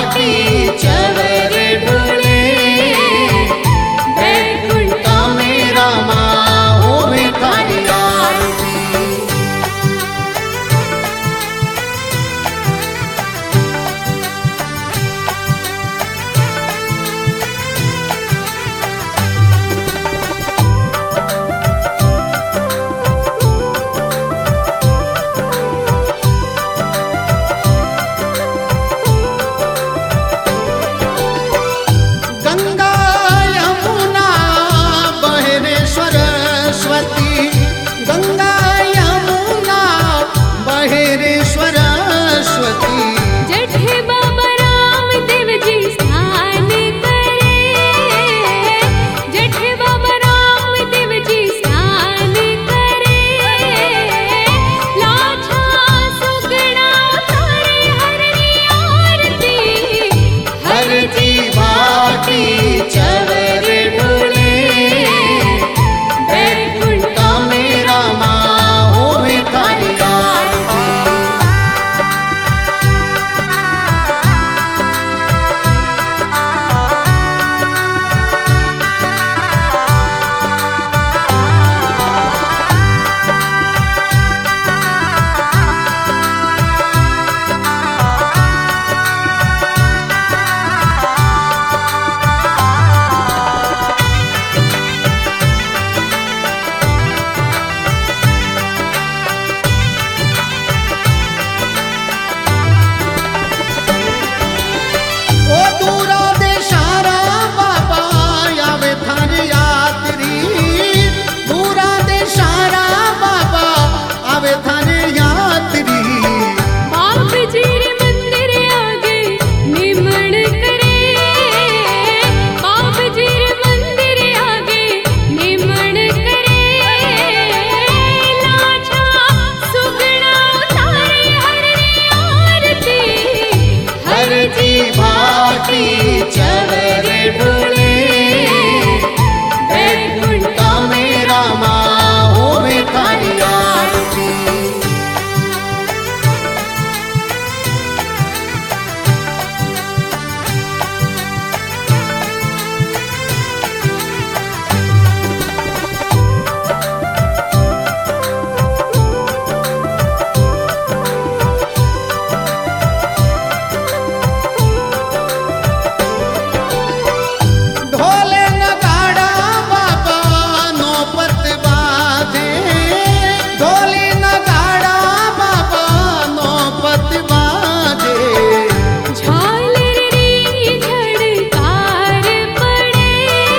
भाटी चवर ढूले बैकुंठ में रामा होवे थारी आरती। गंगा यमुना बहे रे सरस्वती, गंगा यमुना बहे रे सरस्वती। जठे बाबा रामदेव जी स्नान करे, जठे बाबा रामदेव जी स्नान करे। लाछा सुगड़ा तारे हरनी आरती, हर जी भाटी चवर ढूले बैकुंठ में रामा होवे थारी आरती। ओ दूरा देशारा बाबा आवे थारी यात्री, दूरा देशारा बाबा आवे थारी यात्री। बाप जी रे मंदिर आगे निमण करे, बाप जी रे मंदिर आगे निमण करे। लाछा सुगड़ा तारे हरनी आरती, हर जी भाटी चवर ढूले बैकुंठ में रामा होवे थारी आरती। ढोले नगाड़ा बाबा नौपत बाजे, ढोली नगाड़ा बाबा नौपत बाजे। झालर री झड़कार पड़े,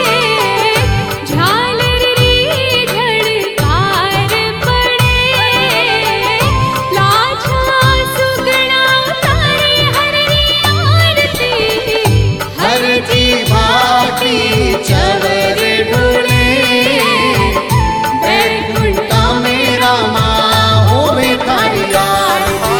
झालर री झड़कार पड़े। लाछा सुगड़ा तारे हरनी आरती, हर जी भाटी चवर ढूले बैकुंठ में रामा होवे थारी आरती।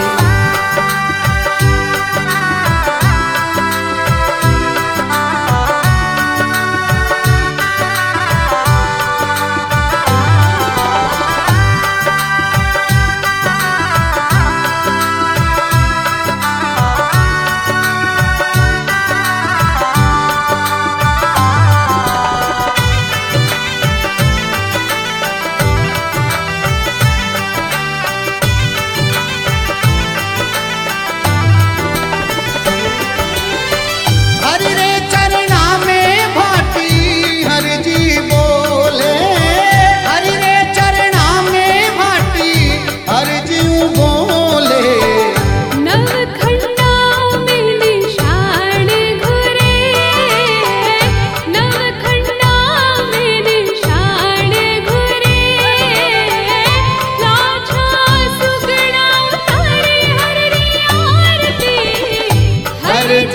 हरि रे चरना में भाटी हर जी बोले, हरि रे चरना में भाटी हर जी बोले। नवखंडाओं में निशान घुरे, नवखंडाओं में निशान घुरे। लाछा सुगड़ा तारे हरनी आरती, हर